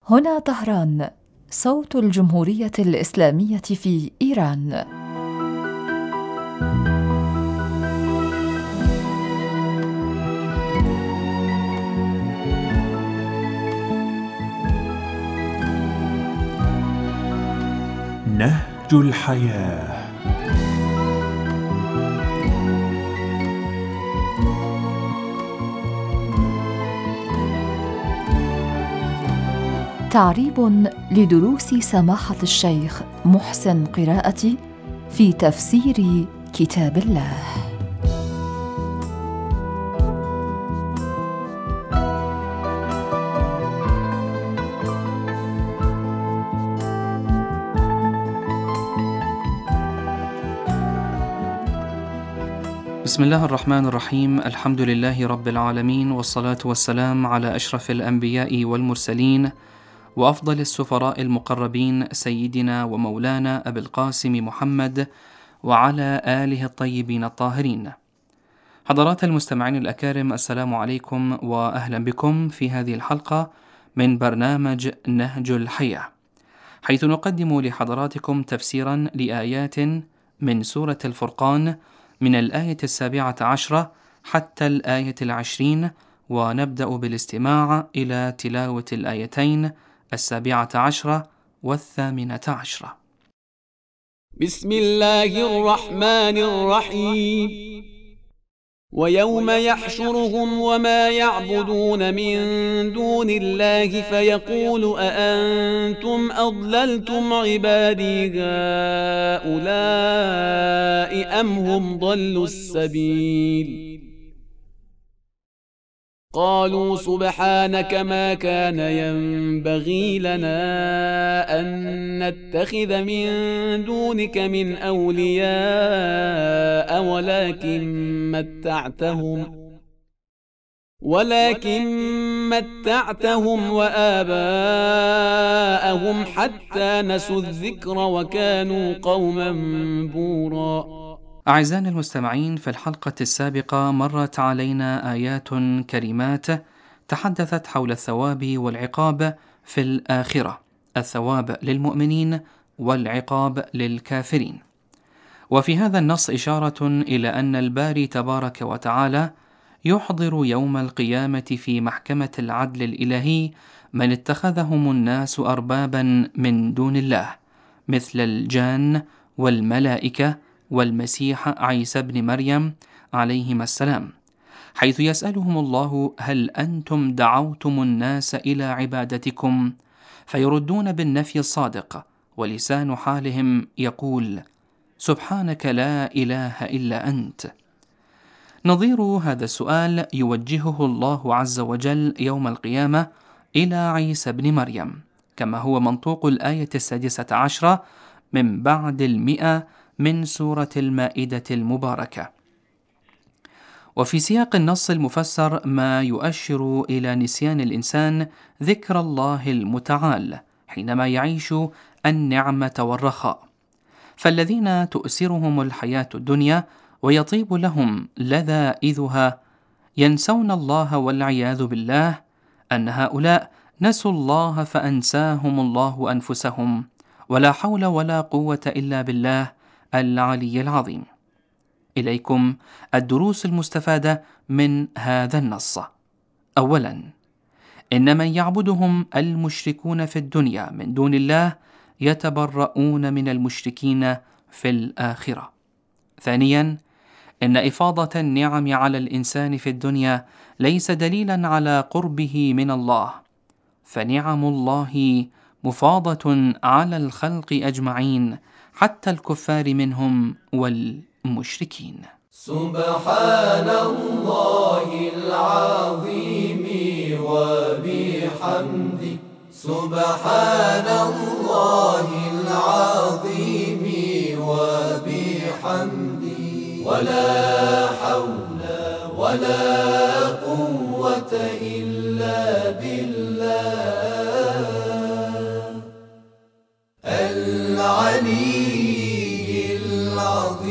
هنا طهران، صوت الجمهورية الإسلامية في إيران. نهج الحياة. تعريب لدروس سماحة الشيخ محسن قراءتي في تفسير كتاب الله. بسم الله الرحمن الرحيم. الحمد لله رب العالمين، والصلاة والسلام على أشرف الأنبياء والمرسلين وأفضل السفراء المقربين، سيدنا ومولانا أبي القاسم محمد وعلى آله الطيبين الطاهرين. حضرات المستمعين الأكارم، السلام عليكم وأهلا بكم في هذه الحلقة من برنامج نهج الحياة، حيث نقدم لحضراتكم تفسيرا لآيات من سورة الفرقان من الآية 17 حتى الآية 20، ونبدأ بالاستماع إلى تلاوة الآيتين 17 و18. بسم الله الرحمن الرحيم. ويوم يحشرهم وما يعبدون من دون الله فيقول أأنتم أضللتم عبادي هؤلاء أم هم ضلوا السبيل؟ قالوا سبحانك ما كان ينبغي لنا أن نتخذ من دونك من أولياء ولكن متعتهم وآباءهم حتى نسوا الذكر وكانوا قوما بورا. أعزائنا المستمعين، في الحلقة السابقة مرت علينا آيات كريمات تحدثت حول الثواب والعقاب في الآخرة، الثواب للمؤمنين والعقاب للكافرين. وفي هذا النص إشارة إلى أن الباري تبارك وتعالى يحضر يوم القيامة في محكمة العدل الإلهي من اتخذهم الناس أربابا من دون الله، مثل الجان والملائكة والمسيح عيسى بن مريم عليهما السلام، حيث يسألهم الله: هل أنتم دعوتم الناس إلى عبادتكم؟ فيردون بالنفي الصادق، ولسان حالهم يقول: سبحانك لا إله إلا أنت. نظير هذا السؤال يوجهه الله عز وجل يوم القيامة إلى عيسى بن مريم، كما هو منطوق الآية 16 من بعد 100 من سورة المائدة المباركة. وفي سياق النص المفسر ما يؤشر إلى نسيان الإنسان ذكر الله المتعال حينما يعيش النعمة والرخاء، فالذين تؤسرهم الحياة الدنيا ويطيب لهم لذائذها ينسون الله، والعياذ بالله أن هؤلاء نسوا الله فأنساهم الله أنفسهم، ولا حول ولا قوة إلا بالله العلي العظيم. إليكم الدروس المستفادة من هذا النص. أولا، إن من يعبدهم المشركون في الدنيا من دون الله يتبرؤون من المشركين في الآخرة. ثانيا، إن إفاضة النعم على الإنسان في الدنيا ليس دليلا على قربه من الله، فنعم الله مفاضة على الخلق أجمعين حتى الكفار منهم والمشركين. سبحان الله العظيم وبحمده، سبحان الله العظيم وبحمده، ولا حول ولا قوة إلا بالله العلي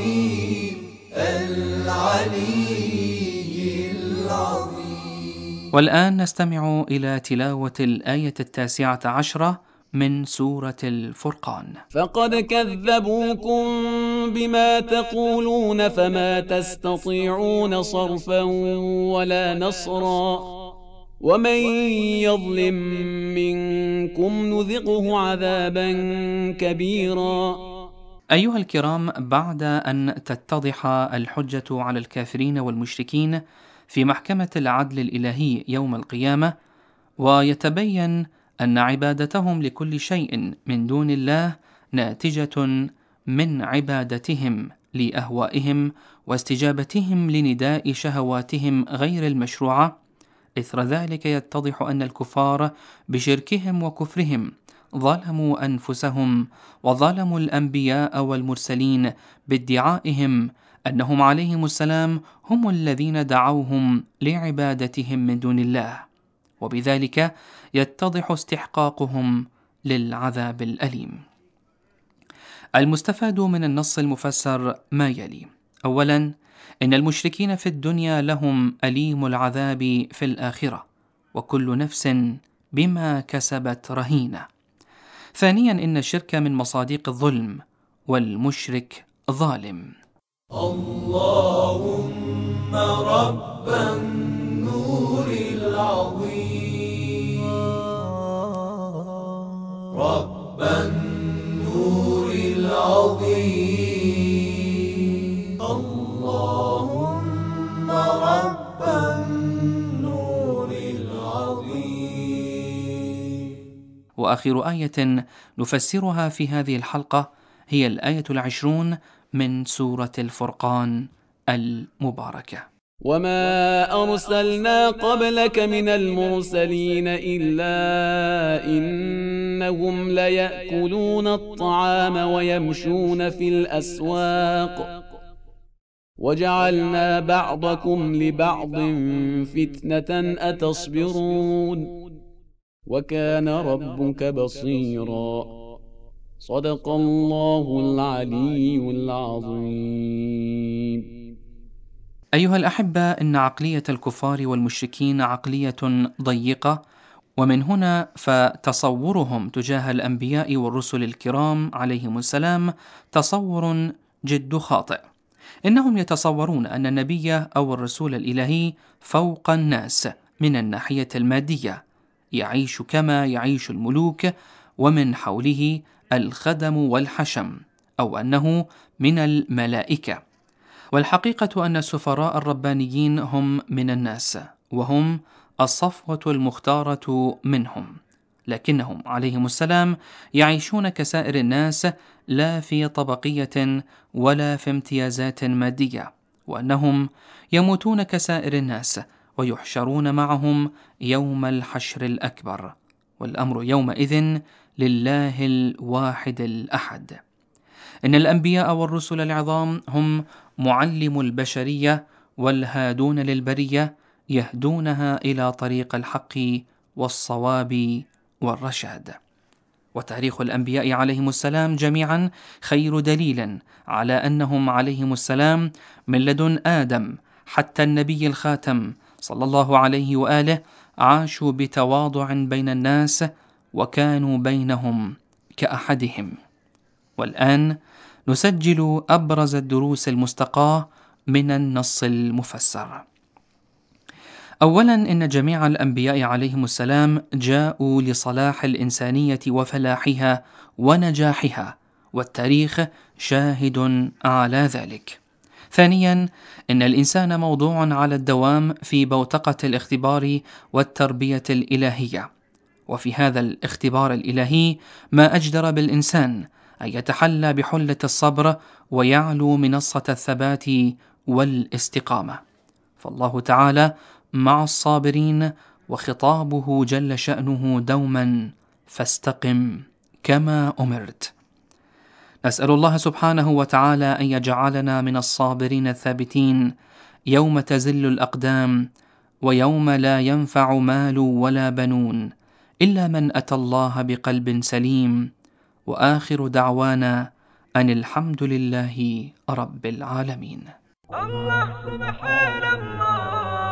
العظيم العلي العظيم. والآن نستمع إلى تلاوة الآية 19 من سورة الفرقان. فقد كذبوكم بما تقولون فما تستطيعون صرفا ولا نصرا ومن يظلم منكم نذقه عذابا كبيرا. أيها الكرام، بعد أن تتضح الحجة على الكافرين والمشركين في محكمة العدل الإلهي يوم القيامة، ويتبين أن عبادتهم لكل شيء من دون الله ناتجة من عبادتهم لأهوائهم واستجابتهم لنداء شهواتهم غير المشروعة، إثر ذلك يتضح أن الكفار بشركهم وكفرهم ظلموا أنفسهم وظلموا الأنبياء والمرسلين بادعائهم أنهم عليهم السلام هم الذين دعوهم لعبادتهم من دون الله، وبذلك يتضح استحقاقهم للعذاب الأليم. المستفاد من النص المفسر ما يلي: أولا، إن المشركين في الدنيا لهم أليم العذاب في الآخرة، وكل نفس بما كسبت رهينة. ثانيا، إن الشرك من مصادق الظلم، والمشرك ظالم. اللهم رب النور العظيم، رب النور العظيم، اللهم رب النور العظيم. وآخر آية نفسرها في هذه الحلقة هي الآية 20 من سورة الفرقان المباركة: وما أرسلنا قبلك من المرسلين إلا إنهم ليأكلون الطعام ويمشون في الأسواق وجعلنا بعضكم لبعض فتنة أتصبرون وكان ربك بصيرا. صدق الله العلي العظيم. أيها الأحبة، إن عقلية الكفار والمشركين عقلية ضيقة، ومن هنا فتصورهم تجاه الأنبياء والرسل الكرام عليهم السلام تصور جد خاطئ. إنهم يتصورون أن النبي أو الرسول الإلهي فوق الناس من الناحية المادية، يعيش كما يعيش الملوك ومن حوله الخدم والحشم، أو أنه من الملائكة. والحقيقة أن السفراء الربانيين هم من الناس، وهم الصفوة المختارة منهم، لكنهم عليهم السلام يعيشون كسائر الناس، لا في طبقية ولا في امتيازات مادية، وأنهم يموتون كسائر الناس ويحشرون معهم يوم الحشر الأكبر، والأمر يومئذ لله الواحد الأحد. إن الأنبياء والرسل العظام هم معلم البشرية والهادون للبرية، يهدونها إلى طريق الحق والصواب والرشاد. وتاريخ الأنبياء عليهم السلام جميعا خير دليل على أنهم عليهم السلام من لدن آدم حتى النبي الخاتم صلى الله عليه وآله عاشوا بتواضع بين الناس، وكانوا بينهم كأحدهم. والآن نسجل أبرز الدروس المستقاة من النص المفسر. أولا، إن جميع الأنبياء عليهم السلام جاءوا لصلاح الإنسانية وفلاحها ونجاحها، والتاريخ شاهد على ذلك. ثانيا، إن الإنسان موضوع على الدوام في بوتقة الاختبار والتربية الإلهية، وفي هذا الاختبار الإلهي ما أجدر بالإنسان أن يتحلى بحلة الصبر ويعلو منصة الثبات والاستقامة، فالله تعالى مع الصابرين، وخطابه جل شأنه دوما فاستقم كما أمرت. نسأل الله سبحانه وتعالى أن يجعلنا من الصابرين الثابتين يوم تزل الأقدام، ويوم لا ينفع مال ولا بنون إلا من أتى الله بقلب سليم. وآخر دعوانا أن الحمد لله رب العالمين. الله سبحان الله،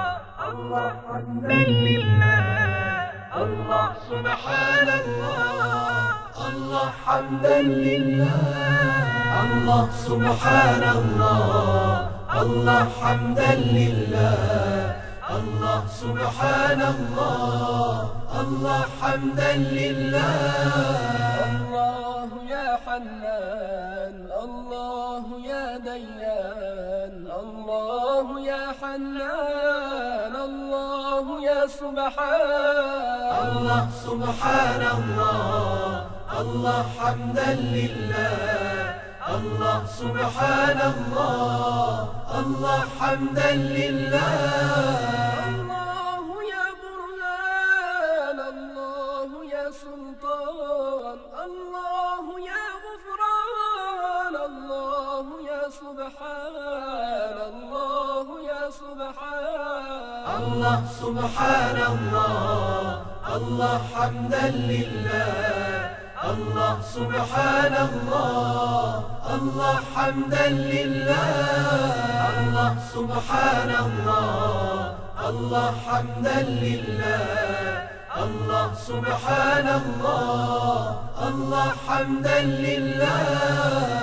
الله حمدا لله الله سبحان الله الله حمدا لله الله سبحان الله الله حمدا لله الله سبحان الله الله حمدا لله الله يا حنان الله يا ديان الله يا حنان الله يا سبحان الله سبحان الله الله حمدا لله الله سبحان الله الله حمدا لله الله يا برهان الله يا سلطان الله يا غفران الله يا سبحان الله يا سبحان الله سبحان الله الله حمدا لله الله سبحان الله الله حمدا لله الله سبحان الله الله حمدا لله الله سبحان الله الله حمدا لله